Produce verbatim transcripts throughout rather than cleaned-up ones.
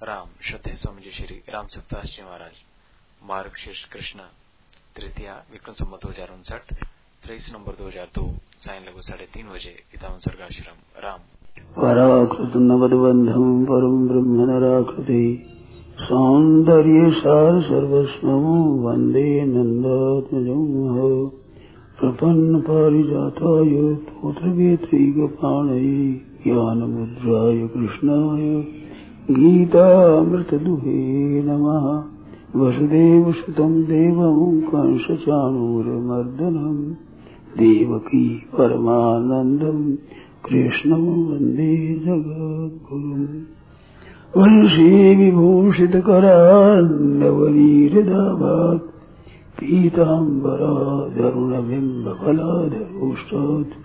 राम श्रद्धेय स्वामी जी श्री राम सप्तास जी महाराज मार्ग शीर्ष कृष्णा तृतीया विक्रम संवत दो हजार उनसठ तेईस नवंबर दो हजार दो सायं लगभग साढ़े तीन बजे इतावन स्वर्गाश्रम राम पराकृत नवदबंधम परम ब्रह्म नराकृति सौंदर्य सार सर्वस्वम वंदे नंदात्मजं प्रपन्न पारिजाताय पुत्रवेत्रैकपाणये ज्ञानमुद्राय कृष्णाय गीतामृतदुहे नमः। वसुदेवसुतं देवं कंसचाणूरमर्दनं देवकी परमानन्दं कृष्णं वन्दे जगद्गुरुम्। वंशी विभूषितकरान्नवनीरदाभात् पीताम्बराधरुणबिम्बफलाधरोष्टात्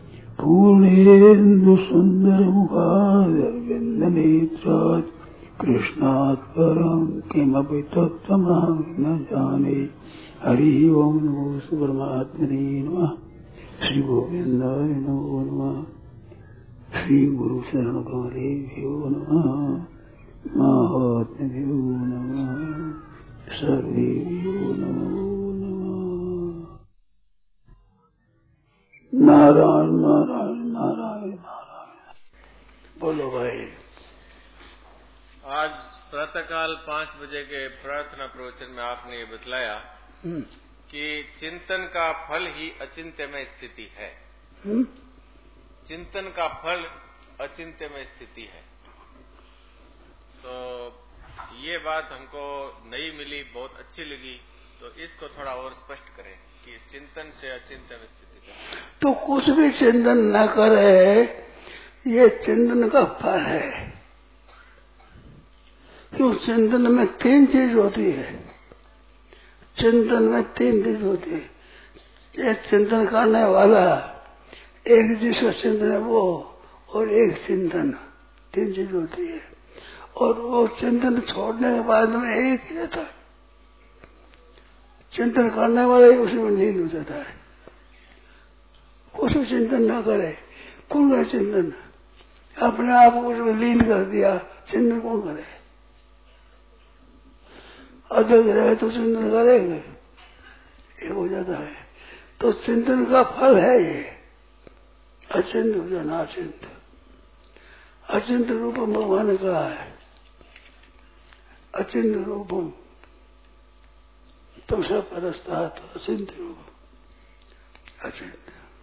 पूर्णेन्दुसुन्दरमुखादरविन्दनेत्रात् कृष्णात् परं किमपि तत्त्वमहं न जाने। हरि ओं नमो परमात्मने नमः। श्री गोविन्दाय नमो नमः। श्री गुरु शरण कमलेभ्यो नमः। महात्म्यो नमः। सर्वेभ्यो नमो नमः। नारायण नारायण नारायण नारायण। बोलो भाई। आज प्रातःकाल पांच बजे के प्रार्थना प्रवचन में आपने ये बतलाया कि चिंतन का फल ही अचिंत्यमय स्थिति है। चिंतन का फल अचिंत्यमय स्थिति है। तो ये बात हमको नहीं मिली, बहुत अच्छी लगी। तो इसको थोड़ा और स्पष्ट करें कि चिंतन से अचिंत्यमय स्थिति है। तो कुछ भी चिंतन न करे, ये चिंतन का फल है। क्यों? चिंतन में तीन चीज होती है। चिंतन में तीन चीज होती है। एक चिंतन करने वाला, एक जिसका चिंतन है वो, और एक चिंतन, तीन चीज होती है। और वो चिंतन छोड़ने के बाद में एक ही रहता है। चिंतन करने वाला ही उसी में लीन हो जाता है। कुछ भी चिंतन न करे, कौन करे चिंतन? अपने आप को उसमें लीन कर दिया, चिंतन कौन करे? अध्यक्ष रहे तो चिंतन करेंगे, ये हो जाता है। तो चिंतन का फल है ये, अचिंत हो जाना। अचिंत अचिंत रूपम भगवान ने कहा है। अचिंत रूपम तुम सब परस्ता तो अचिंत रूपम। अचिंत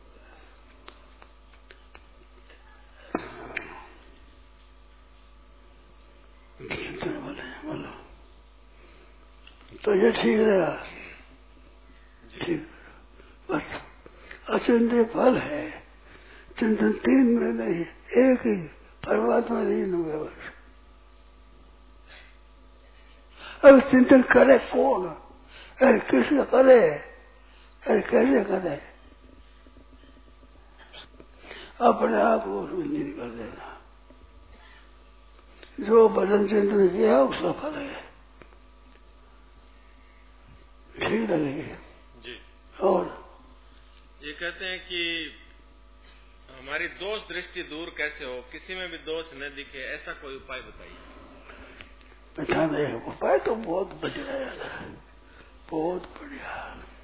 चिंतन वाले बोलो तो ये ठीक रहेगा। ठीक, बस अचिंत्य फल है। चिंतन तीन में नहीं, एक ही परमात्मा लीन हो गया बस। अब चिंतन करे कौन? अरे किसका करे? अरे कैसे करे? अपने आप को उसमें लीन कर देना। जो भजन चिंतन किया उसका फल है। ठीक लगेगी जी। और ये कहते हैं कि हमारी दोष दृष्टि दूर कैसे हो, किसी में भी दोष न दिखे, ऐसा कोई उपाय बताइए। अच्छा नहीं, उपाय तो बहुत बढ़िया है, बहुत बढ़िया,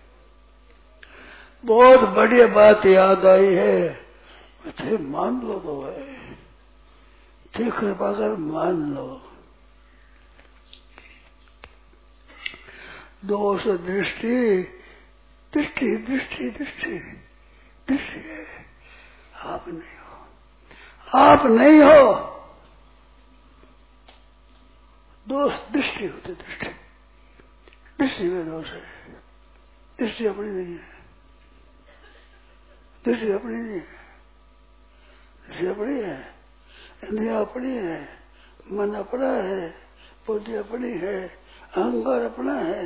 बहुत बढ़िया बात याद आई है। अच्छे मान लो तो है, ठीक कृपा कर मान लो। दोष दृष्टि दृष्टि दृष्टि दृष्टि दृष्टि है। आप नहीं हो, आप नहीं हो। दोष दृष्टि होती, दृष्टि दृष्टि में दोष है। दृष्टि अपनी नहीं है, दृष्टि अपनी नहीं है, दृष्टि अपनी है, इंद्रिया अपनी है, मन अपना है, बुद्धि अपनी है, अहंकार अपना है।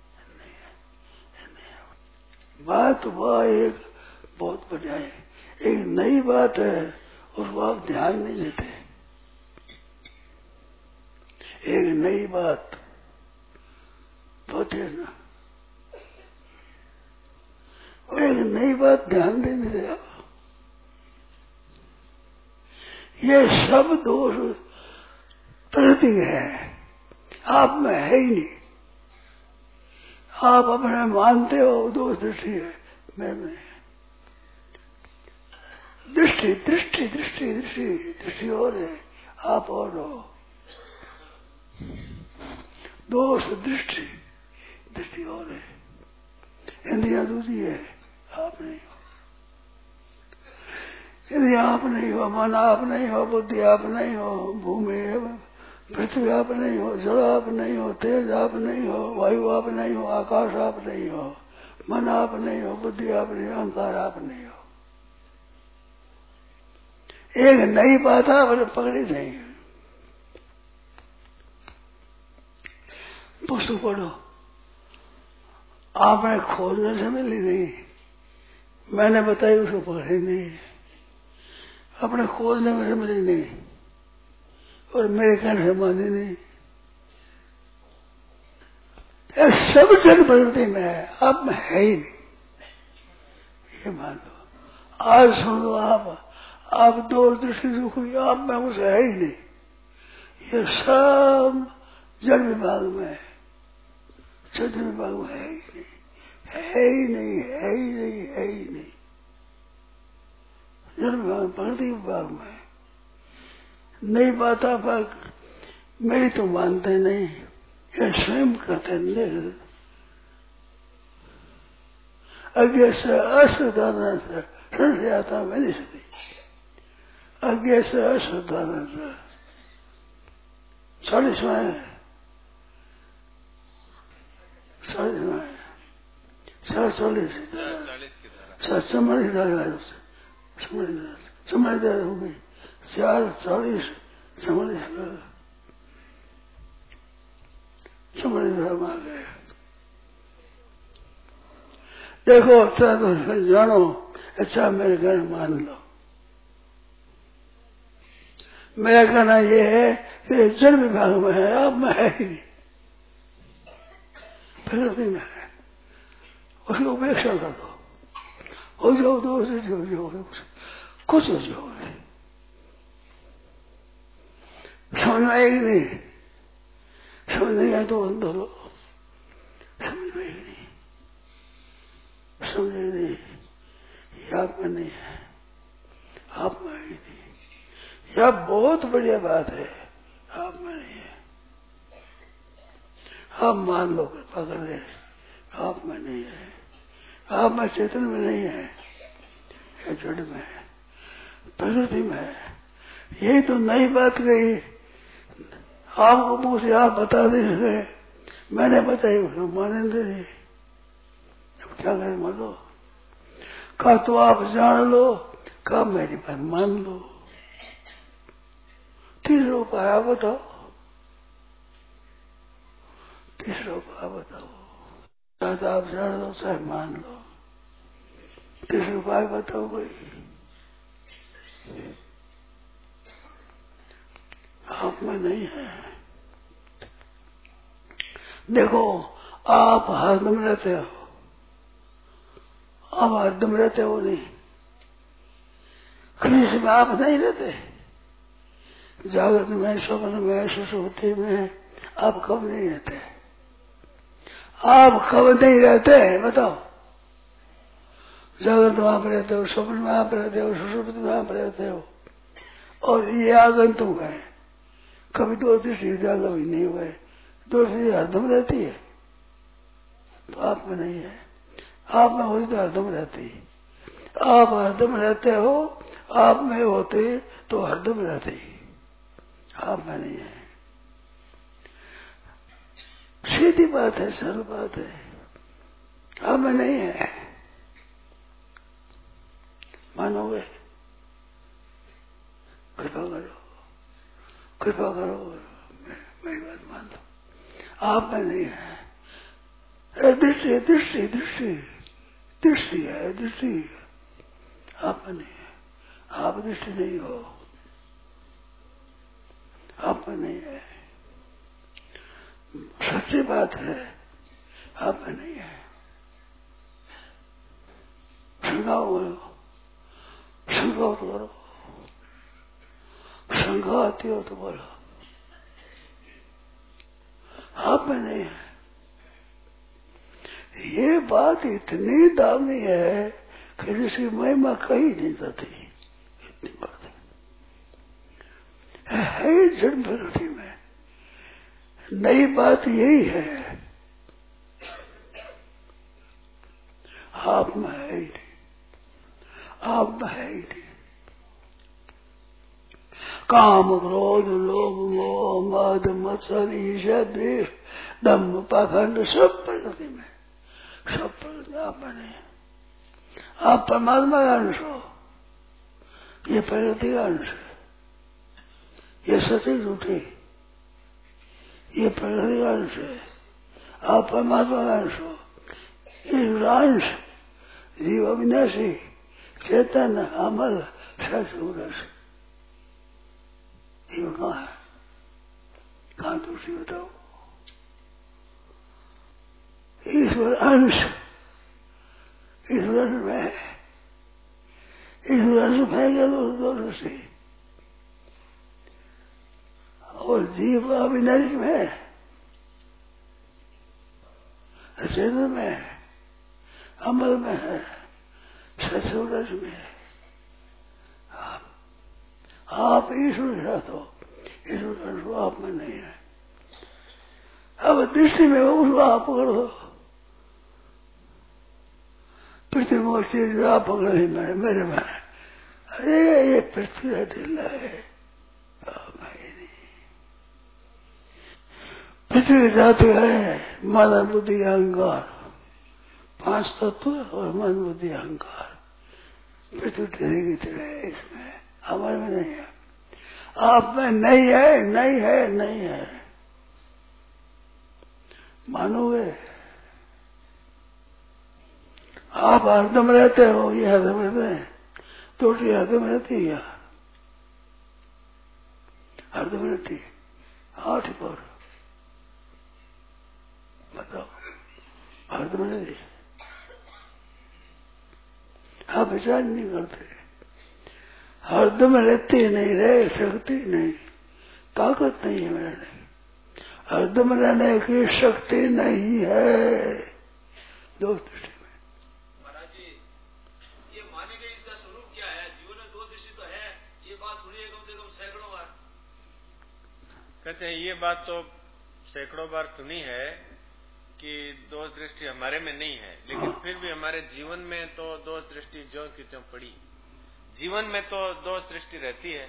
बात वह एक बहुत बढ़िया है, एक नई बात है, उसको आप ध्यान नहीं देते। एक नई बात बहुत है ना, और एक नई बात ध्यान नहीं देगा। ये सब दोष प्रकृति है। आप में है ही नहीं। आप अपने मानते हो दो दृष्टि है, मैं में दृष्टि दृष्टि दृष्टि दृष्टि दृष्टि और है, आप और हो। दोष दृष्टि दृष्टि और है, इंद्रिया दूसरी है, आप नहीं हो। इंद्रिया आप नहीं हो, मन आप नहीं हो, बुद्धि आप नहीं हो, भूमि पृथ्वी आप नहीं हो, जल आप नहीं हो, तेज आप नहीं हो, वायु आप नहीं हो, आकाश आप नहीं हो, मन आप नहीं हो, बुद्धि आप नहीं हो, अहंकार आप नहीं हो। एक नहीं पाता बोले पकड़ी नहीं। पुस्तक पढ़ो, आपने खोजने से मिली नहीं, मैंने बताई उसको पकड़ी नहीं, अपने खोजने में से मिली नहीं और मेरे कहने से मानी नहीं। ये सब जन प्रकृति में है, आप में है ही नहीं, ये मान लो। आज सुन लो, आप आप दो दृष्टि दुख हुई, आप में उसे है ही नहीं। ये सब जड़ विभाग में है, चैतन्य विभाग में है ही नहीं, है ही नहीं, है ही नहीं, है ही नहीं। जड़ विभाग में, प्रकृति विभाग में नहीं पाता पक, मेरी तो मानते नहीं, ये स्वयं करते नहीं। अज्ञे से अश्रद्धान से आता मैं नहीं सकती, अज्ञे से अश्रद्धान से चालीसवा है, चालीसवा है, चार चालीस समझदार समझदार समझदार हो गई, चार चालीस समझदार समझदार आ गए। देखो अच्छा तो जानो, अच्छा मेरे घर मान लो। मेरा कहना यह है कि जड़ विभाग में है, आप में है ही नहीं, प्रकृति में है, उसकी उपेक्षा कर दो, हो जाओ दोस्त हो जाओ, कुछ हो जाओ। समझ में आएगी नहीं, समझ नहीं आए तो बंद लो, समझ में आएगी नहीं, समझे नहीं, ये आप में नहीं है, आप में ही नहीं। यह बहुत बढ़िया बात है, आप में नहीं है। आप मान लो, कृपा कर दे, आप में नहीं है, आप में चेतन में नहीं है, यह जड़ में है, प्रकृति में है। यही तो नई बात कही, आपको मुंह से आप बता दे सके, मैंने बताई उसको माने दे। अब क्या करें, मान लो, कहा तो आप जान लो, कहा मेरी बात मान लो। तीसरा उपाय आप बताओ, तीसरा उपाय बताओ, चाहे आप जान लो चाहे मान लो, तीसरा उपाय बताओ कोई। आप में नहीं है। देखो, आप हरदम रहते हो, आप हरदम रहते हो नहीं, किसी में आप नहीं रहते। जागृत में, स्वप्न में, सुषुप्ति में आप कब नहीं रहते, आप कब नहीं रहते बताओ। जागृत में आप रहते हो, स्वप्न में आप रहते हो, सुषुप्ति में आप रहते हो, और ये आगंतुक है, कभी दो दृष्टि कभी नहीं हुए, दो दृष्टि हरदम रहती है, तो आप में नहीं है। आप में होती तो हरदम रहती, आप हरदम रहते हो, आप में होते तो हरदम रहती, आप में नहीं है। सीधी बात है, सरल बात है, आप में नहीं है। मानोगे? कृपा करो, कृपा करो, मेरी बात मान दो, आप में नहीं है। दृष्टि दृष्टि दृष्टि दृष्टि है, दृष्टि आप में नहीं है, आप दृष्टि नहीं हो, आप में नहीं है। सच्ची बात है, आप में नहीं है। शंका हो, शंका तो करो, शंका आती हो तो बोलो, आप में नहीं है। ये बात इतनी दामी है कि जिसकी महिमा कही नहीं जाती, इतनी बात है, है जड़ प्रकृति में। नई बात यही है, आप में है ही नहीं, आप में है ही नहीं। काम क्रोध लोभ मोह मद मत्सर ईर्ष्या द्वेष दम्भ पाखंड सब प्रकृति में, सब प्रकृति आप में नहीं। आप परमात्मा का अंश हो, ये प्रकृति का अंश है, ये सती झूठी, ये प्रकृति का अंश है। आप परमात्मा का अंश हो, ये अंश जीव अविनाशी चेतन अमल सच। ये कहाँ है, कहाँ दूसरी बताओ। ईश्वर अंश ईश्वर में है, ईश्वर अंश है क्या दो दृष्टि, और जीव अविनाशी में है, चेतन में है, अमल में है, सच में है। आप ईश्वर के साथ हो, ईश्वर का अंश आप में नहीं है। अब दृष्टि में उसको आप पकड़ दो, पृथ्वी मोह चीज आप पकड़ नहीं मेरे मेरे में। अरे ये पृथ्वी का ढीला है, पृथ्वी जाती है मन बुद्धि अहंकार, पांच तत्व और मन बुद्धि अहंकार। पृथ्वी ढीली की है, इसमें हमारे में नहीं है, आप में नहीं है, नहीं है, नहीं है। मानोगे आप हरदम रहते हो, ये हरदम रहते हैं, टोटी हरदम रहती है, हरदम रहती है, आठ पर बताओ, हरदम रहती है। आप विचार नहीं करते, हरदम रहती नहीं, रह सकती नहीं, ताकत नहीं है मेरे नहीं, हरदम रहने की शक्ति नहीं है। दो दृष्टि में महाराज जी, ये माने गए इसका स्वरूप क्या है? जीवन में दो दृष्टि तो है, ये बात सुनिए कम से कम सैकड़ों बार। कहते हैं ये बात तो सैकड़ों बार सुनी है कि दोष दृष्टि हमारे में नहीं है, लेकिन हाँ। फिर भी हमारे जीवन में तो दोष दृष्टि ज्यों की त्यों पड़ी, जीवन में तो दोष दृष्टि रहती है।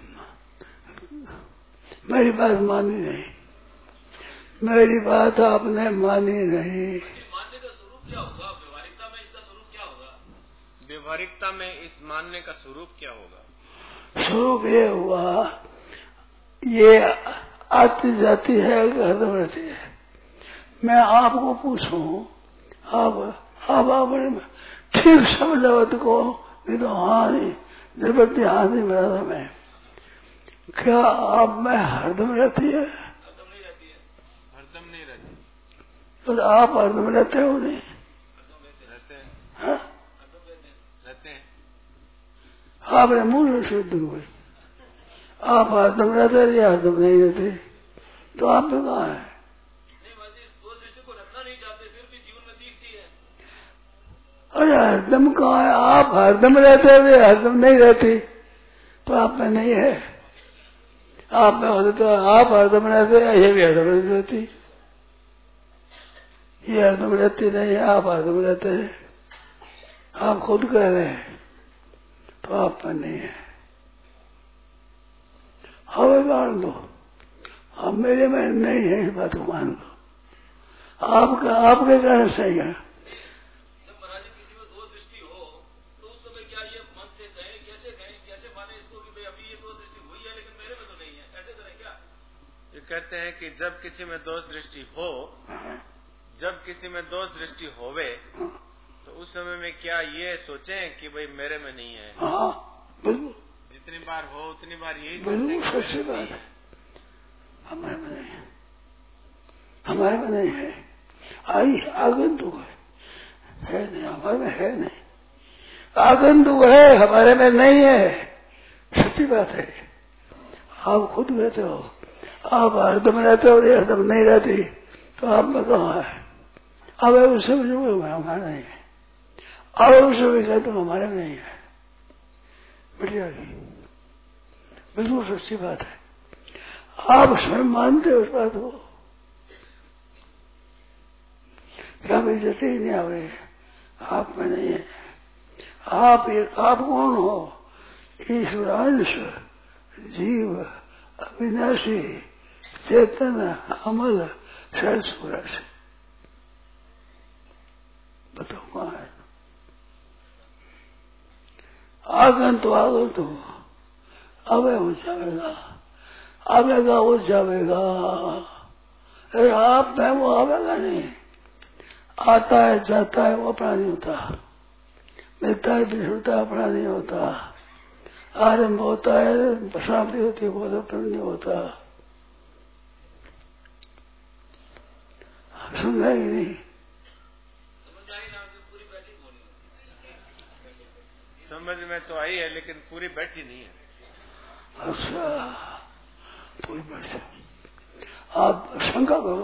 मेरी बात मानी नहीं, मेरी बात आपने मानी नहीं। मानने का स्वरूप क्या होगा? व्यवहारिकता में इसका स्वरूप क्या होगा? व्यवहारिकता में इस मानने का स्वरूप क्या होगा? स्वरूप ये हुआ, ये आती जाती है, हरदम रहती है। मैं आपको पूछूं, आप आप आपने ठीक समझावत को, नहीं तो हाँ नहीं, जबरदस्ती हाँ नहीं बता मैं। क्या आप में हरदम रहती है? हरदम नहीं रहती है, हरदम नहीं रहती। तो आप हरदम रहते हो नहीं? रहते हैं, हाँ? रहते हैं। आपने मूल शुद्ध हुए, आप हरदम रहते या हरदम नहीं रहते, तो आप में कहाँ है? अरे हरदम कहाँ है? आप हरदम रहते हुए हरदम नहीं रहती, तो आप में नहीं है। आप में होते तो आप हरदम रहते, ये भी हरदम नहीं रहती, ये हरदम रहती नहीं, आप हरदम रहते हैं, आप खुद कह रहे हैं, तो आप में नहीं है। हमें मान लो, अब मेरे में नहीं है, इस बात को मान लो। आपका आपके कारण सही है। कहते हैं कि जब किसी में दोष दृष्टि हो, जब किसी में दोष दृष्टि होवे, तो उस समय में क्या ये सोचें कि भाई मेरे में नहीं है? हाँ, बिल्कुल। जितनी बार हो उतनी बार यही बिल्कुल सच्ची बात है, हमारे में नहीं है, हमारे में नहीं है। आई आगंतुक है, है नहीं, हमारे में है नहीं, आगंतुक है, हमारे में नहीं है, सच्ची बात है। आप खुद कहते हो आप हरदम रहते हो, हरदम नहीं रहती, तो आप में कहाँ है? अब उसे हमारा नहीं है, अब उसे भी कहते तो हमारे नहीं है। बढ़िया जी, बिल्कुल सच्ची बात है। आप स्वयं मानते हो उस बात को, क्या भाई जैसे ही नहीं आ रहे आप में नहीं है। आप एक आप कौन हो? ईश्वरांश जीव अविनाशी चेतन अमल शैल सूरज। बताओ कहाँ है? आगन तो आगन तो अब हो जाएगा, आवेगा हो जाएगा। अरे आप में वो आवेगा नहीं, आता है जाता है वो अपना नहीं होता, मिलता है बिछड़ता है अपना नहीं होता, आरंभ होता है शांति होती है वो अपना नहीं होता। सुनना ही नहीं, समझ में तो आई है लेकिन पूरी बैठी नहीं है। अच्छा पूरी बैठी, आप शंका करो।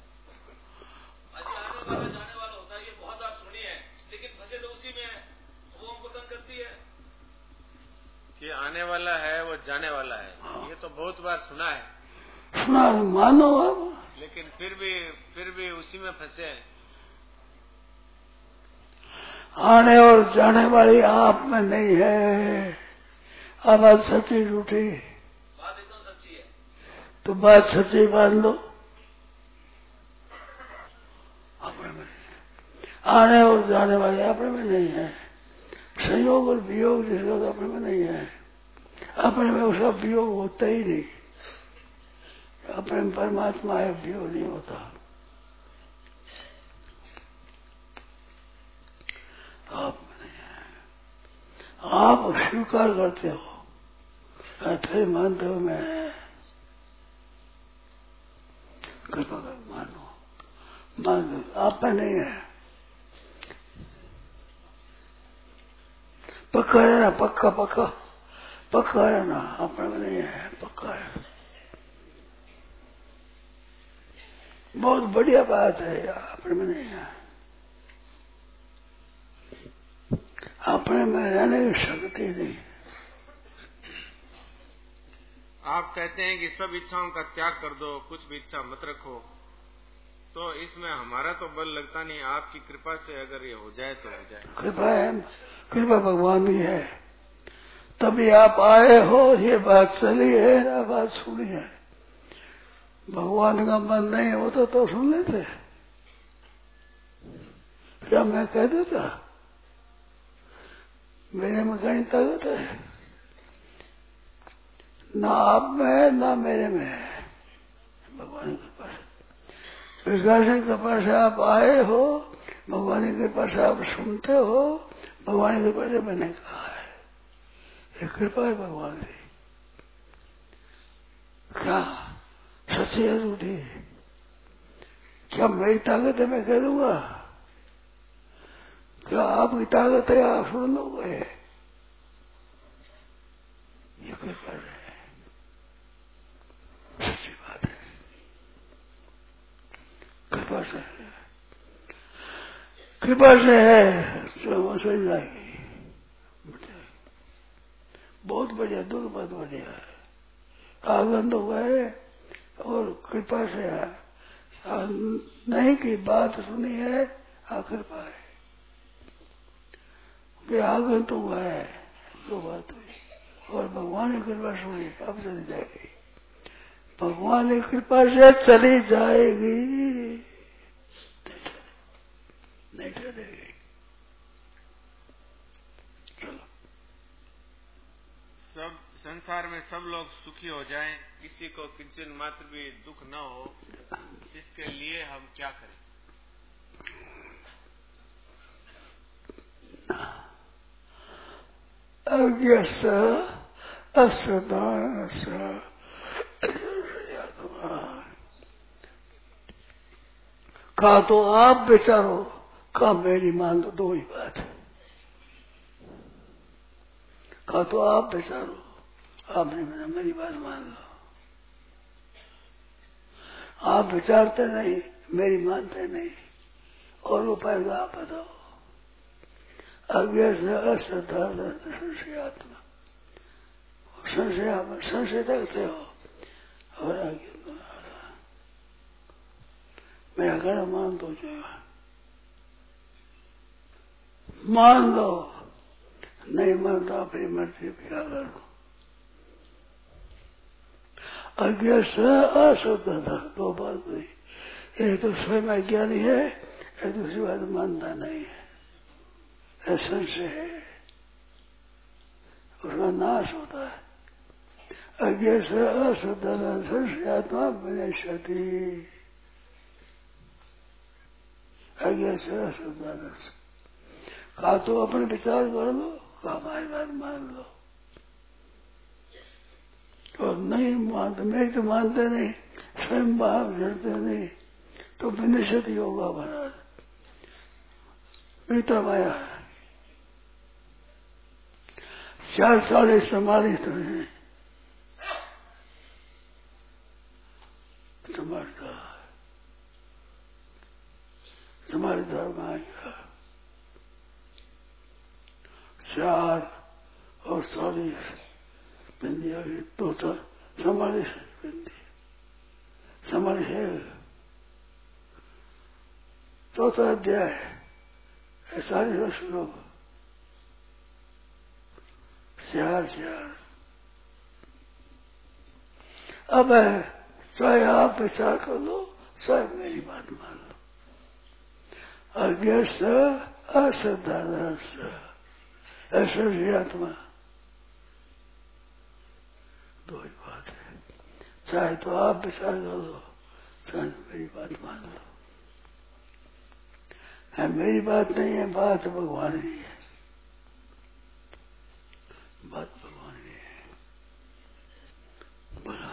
आने वाला जाने वाला होता है, ये बहुत बार सुनी है, लेकिन फंसे तो उसी में है, वो हमको तंग करती है कि आने वाला है वो जाने वाला है। ये तो बहुत बार सुना है, सुना मानो आप, लेकिन फिर भी फिर भी उसी में फंसे हैं। आने और जाने वाली आप में नहीं है। अब बात सच्ची झूठी? बात एकदम सच्ची है। तो बात सच्ची मान लो, अपने में आने और जाने वाले अपने में नहीं है। संयोग और वियोग जिसका तो अपने में नहीं है, अपने में उसका वियोग होता ही नहीं। अपने में परमात्मा है, वियोग नहीं होता। आप आप स्वीकार करते हो, फिर मानते हो मैं कृपा कर मानो, मान लो आप में नहीं है। पक्का है ना, पक्का पक्का पक्का है ना, अपने में नहीं है, पक्का है। बहुत बढ़िया बात है, अपने में नहीं है। अपने में रहने की शक्ति नहीं। आप कहते हैं कि सब इच्छाओं का त्याग कर दो, कुछ भी इच्छा मत रखो, तो इसमें हमारा तो बल लगता नहीं। आपकी कृपा से अगर ये हो जाए तो हो जाए। कृपा है, कृपा भगवान की है, तभी आप आए हो। ये बात चली है ना, बात सुनी है। भगवान का मन नहीं होता तो सुन लेते, क्या मैं कह देता? मेरे में कहीं ताकत है ना, आप में है ना मेरे में है, भगवान की कृपा से। विकास की कृपा से आप आए हो, भगवान की कृपा से आप सुनते हो, भगवान की कृपा से मैंने कहा है। ये कृपा है भगवान की। क्या सच्ची है झूठी? क्या मेरी ताकत है मैं कह दूंगा? क्या आपकी ताकत है आप सुन लोगे? ये कृपा है, सच्ची बात है, कृपा से है, कृपा से है तो वो सही जाएगी। बहुत बढ़िया, दुख बहुत बढ़िया है। आनंद हुआ है और कृपा से है, नहीं की बात सुनी है, आ कृपा है। आगन तो हुआ है, दो बात हुई, और भगवान की कृपा सुनी, अब चली जाएगी। भगवान की कृपा से चली जाएगी, नहीं चलेगी। चलो, सब संसार में सब लोग सुखी हो जाएं, किसी को किंचन मात्र भी दुख न हो, इसके लिए हम क्या करें? अज्ञस असदास का तो आप विचारो, का मेरी मान दो, दो ही बात है। का तो आप विचारो, आपने मेरा मेरी बात मान लो। आप विचारते नहीं, मेरी मानते नहीं, और उपाय तो आप बताओ। आज्ञा से अश्रद्धा संशयात्मा, संशय संशय रखते हो और आगे मेरा कहना मान दो, जो मान लो, नहीं मानता अपनी मर्जी क्या करो। आज्ञा से अश्रद्धा, दो बात हुई। एक तो स्वयं अज्ञानी है, एक दूसरी बात मानता नहीं है, संशय है, उसका नाश होता है। आज्ञा से अश्रद्धा संशयात्मा विनश्यति, आज्ञा से अश्रद्धा। कहा तो अपने विचार कर लो, कहा हमारी बात मान लो, तो नहीं मानते, मैं तो मानते नहीं, स्वयं भाव झड़ते नहीं, तो विनश्यति होगा महाराज, पीता माया है। चार साढ़े समाधित तो है, समझता समाधि धर्म आ गया। चार और चालीस बिंदी आ गई, दो चार समाधि बिंदी, समाधि है। चौथा अध्याय है, चालीस श्लोक, चार चार। अब चाहे आप विचार कर लो, चाहे मेरी बात मान लो। आज्ञा से अश्रद्धा आत्मा, दो ही बात है। चाहे तो आप विचार कर लो, चाहे मेरी बात मान लो। है मेरी बात नहीं है, बात भगवान की है, बात भगवान की है। बोला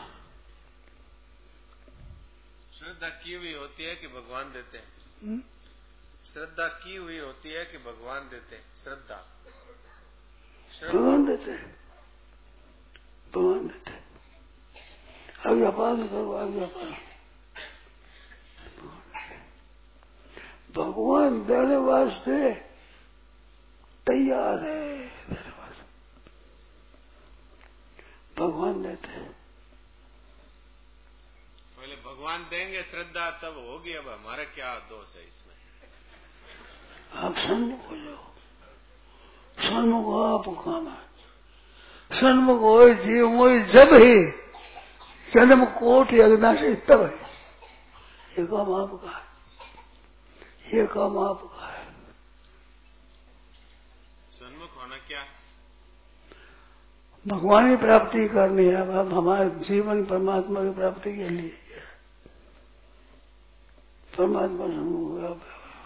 श्रद्धा की हुई होती है कि भगवान देते हैं? हुँ? श्रद्धा की हुई होती है कि भगवान देते हैं? श्रद्धा भगवान देते, भगवान देते। आज्ञा पालन करो, आज्ञा पालन। भगवान देने वास्ते तैयार है, देने वास्ते भगवान देते हैं। पहले भगवान देंगे श्रद्धा, तब होगी। अब हमारा क्या दोष है इसमें? आप सन्मुख हो जाओ, सन्मुख हो, आप काम है। सन्मुख हो जीव मोई जब ही जन्म कोटि अविनाशी, तब है ये काम आपका है, ये काम आपका है। सन्मुख होना क्या? भगवान की प्राप्ति करनी है। अब हमारे जीवन परमात्मा की प्राप्ति के लिए परमात्मा सन्मुख हो।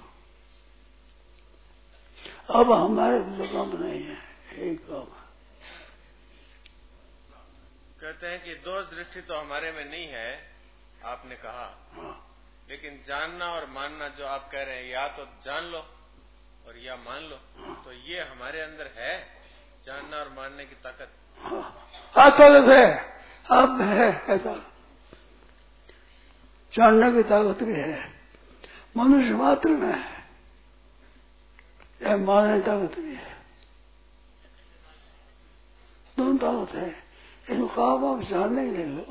अब हमारे जो काम नहीं है, एक काम है। कहते हैं कि दोष दृष्टि तो हमारे में नहीं है, आपने कहा। हाँ। लेकिन जानना और मानना जो आप कह रहे हैं, या तो जान लो और या मान लो, तो ये हमारे अंदर है, जानना और मानने की ताकत। हाँ, ताकत है, अब है ऐसा जानने की ताकत भी है, मनुष्य मात्र में है, यह मानने की ताकत भी है, दोनों ताकत है। इन काम आप जानने ले लो,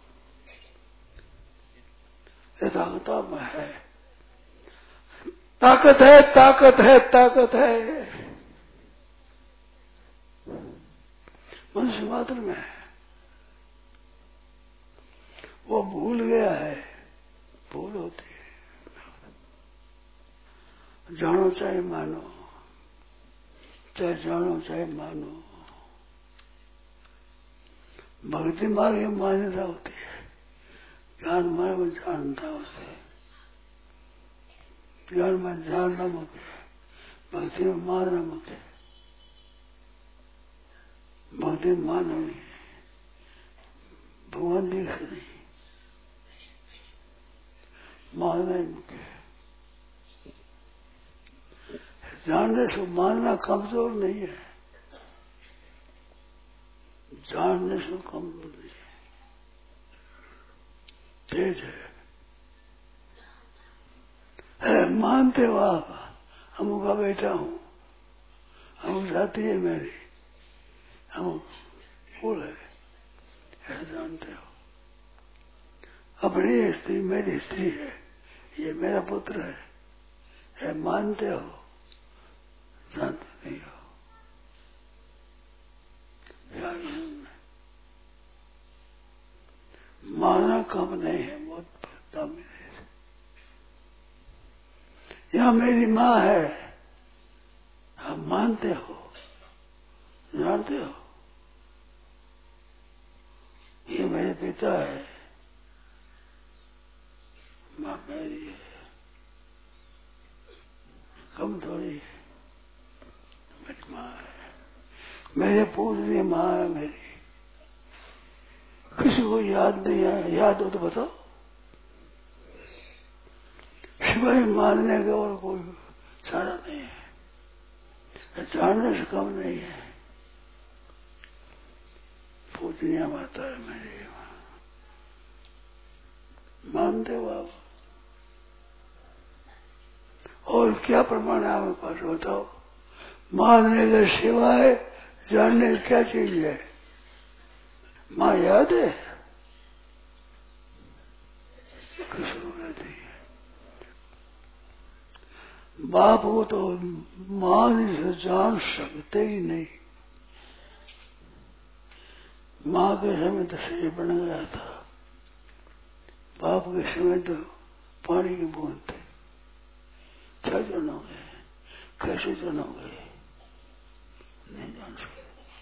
ये ताकत में है, ताकत है, ताकत है, ताकत है, मनुष्य मात्र में है। वो भूल गया है, भूल होती है। जानो चाहे मानो, चाहे जानो चाहे मानो, भक्ति मार्ग में मान्यता होती है, ज्ञान मार्ग में जानता होती है। ज्ञान में जानना मुख्य है, भक्ति में मानना मुख्य है। भक्ति में मानना नहीं है, भगवान दिख नहीं, मानना ही मुख्य है। जानने से मानना कमजोर नहीं है, जानने से कमजोर नहीं है, तेज है। मानते हो आप हम का बेटा हूँ, हम जाति है मेरी, हम फूल है, ऐसा जानते हो। अपनी स्त्री मेरी स्त्री है, ये मेरा पुत्र है, है मानते हो, जानते नहीं हो। माना कम नहीं है, बहुत दाम है। यह मेरी माँ है, आप मानते हो, जानते हो। ये मेरे पिता है, माँ मेरी है, कम थोड़ी है, मेरी माँ है, मेरे पूजनीय माँ है मेरी। किसी को याद नहीं है, याद हो तो बताओ। शिवाय मानने का और कोई सारा नहीं है, जानने से कम नहीं है। पूजनीय माता है मेरी, मानते हो आप? और क्या प्रमाण है आपके पास बताओ? मानने के सिवाय जानने की क्या चीज है? माँ याद है? किसको कहती है? बाप को तो मान से जान सकते ही नहीं। माँ के समय तो शरीर बन गया था, बाप के समय तो पानी की बूंद थी। क्या जानोगे, कैसे जानोगे, नहीं जान सकते।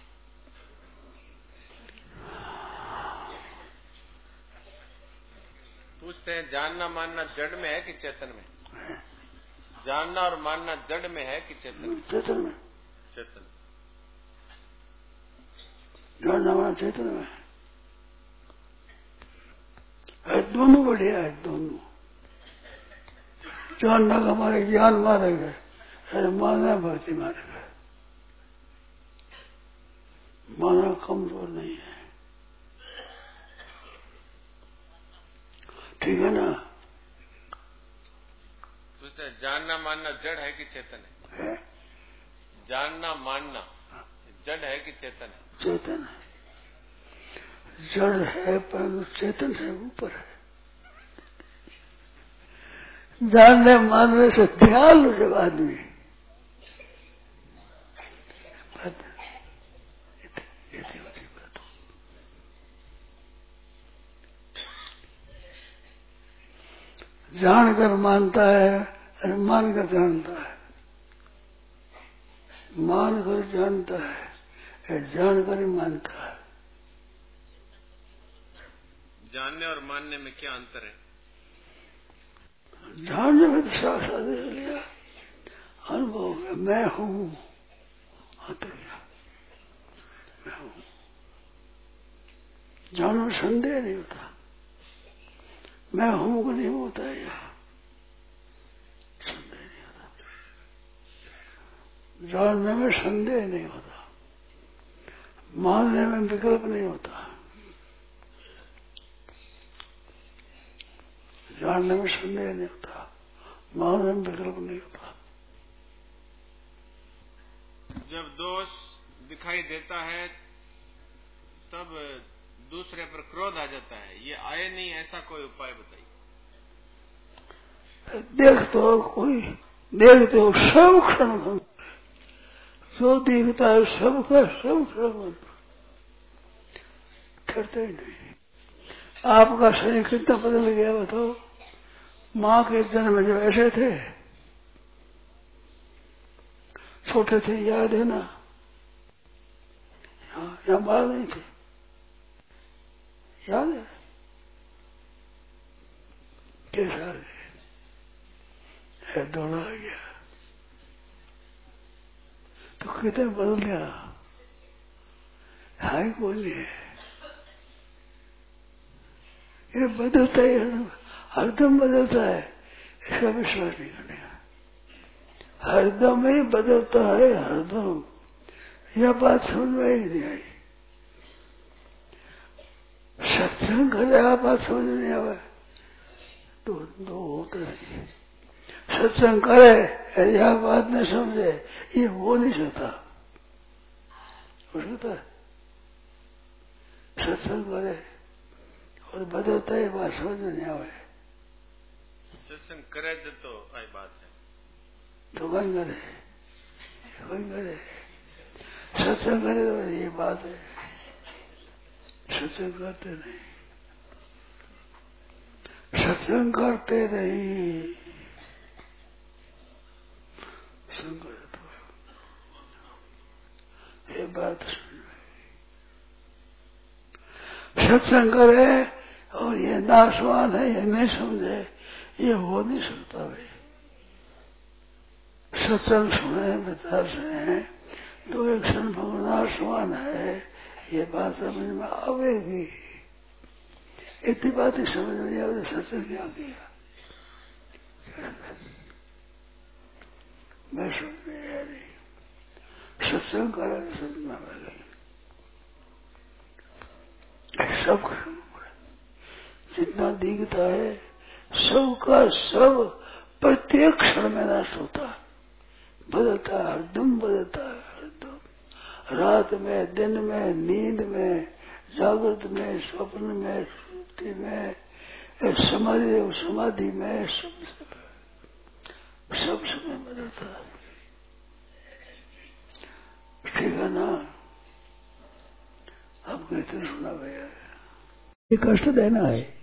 पूछते हैं जानना मानना जड़ में है कि चेतन में? जानना और मानना जड़ में है कि चेतन में? चेतन में। चेतन। जानना मानना चेतन में है, दोनों बढ़िया है, दोनों। जानना का हमारे ज्ञान मार्ग है, अरे मानना भक्ति मार्ग है। मानना कमजोर नहीं है, ठीक है ना? पूछते हैं जानना मानना जड़ है कि चेतन है? है? जानना मानना जड़ है कि चेतन है? चेतन है। जड़ है पर चेतन है, ऊपर है। जानने मानने से ध्यान जब आदमी जानकर मानता है और मानकर जानता है, मानकर जानता है, जानकर ही मानता है। जानने और मानने में क्या अंतर है? जानने में तो साक्षात देख लिया, अनुभव हो गया, मैं हूँ, आता गया, मैं हूँ। जानने में संदेह नहीं होता, मैं हूँ को नहीं होता है, यहाँ संदेह नहीं होता। जानने में संदेह नहीं होता, मानने में विकल्प नहीं होता। जानने में संदेह नहीं होता, मानने में विकल्प नहीं होता। जब दोष दिखाई देता है तब दूसरे पर क्रोध आ जाता है, ये आए नहीं, ऐसा कोई उपाय बताइए। देखते हो कोई, देखते हो सब क्षण भंग, जो दिखता है सबका सब क्षण भंग, करते ही नहीं। आपका शरीर कितना बदल गया बताओ। माँ के जन्म में जब ऐसे थे, छोटे थे, याद है ना? यहाँ बाल नहीं थे, याद है? कैसा है, दौड़ा आ गया तो कितने बदल गया। हाई कोई नहीं है, ये बदलता है, हरदम बदलता है, इसका विश्वास नहीं करने का। हरदम ही बदलता है, हरदम। यह बात समझ में ही नहीं आई। सत्संग करे आप बात समझ नहीं आवे तो दो होते नहीं। सत्संग करे यह बात न समझे, ये हो नहीं सकता। हो सकता है सत्संग करे और बदलता है, बात समझ में नहीं आवे। सत्संग करे तो आई बात है, तो कहीं करे कहीं करे सत्संग करे तो ये बात है, सत्संग करते नहीं, सत्संग करते नहीं, संगत ये बात सुन, सत्संग करे और ये नाशवान है ये नहीं समझे, ये हो नहीं सकता भाई। सत्संग सुने विचार सुने तो एक क्षण नाशवान है, ये बात समझ में आवेगी। इतनी बात ही समझ में नहीं आवे, सत्संग क्या किया मैं समझ में आ रही। सत्संग करा समझ में आवेगी सब, जितना दिखता है सबका सब प्रत्येक क्षण में नष्ट होता है, बदलता है, हरदम बदलता है, हरदम रात में, दिन में, नींद में, जागृत में, स्वप्न में, सुषुप्ति में, समाधि समाधि में, सब सब समय बदलता है। ठीक है ना? अब कहते सुना भैया ये कष्ट देना है।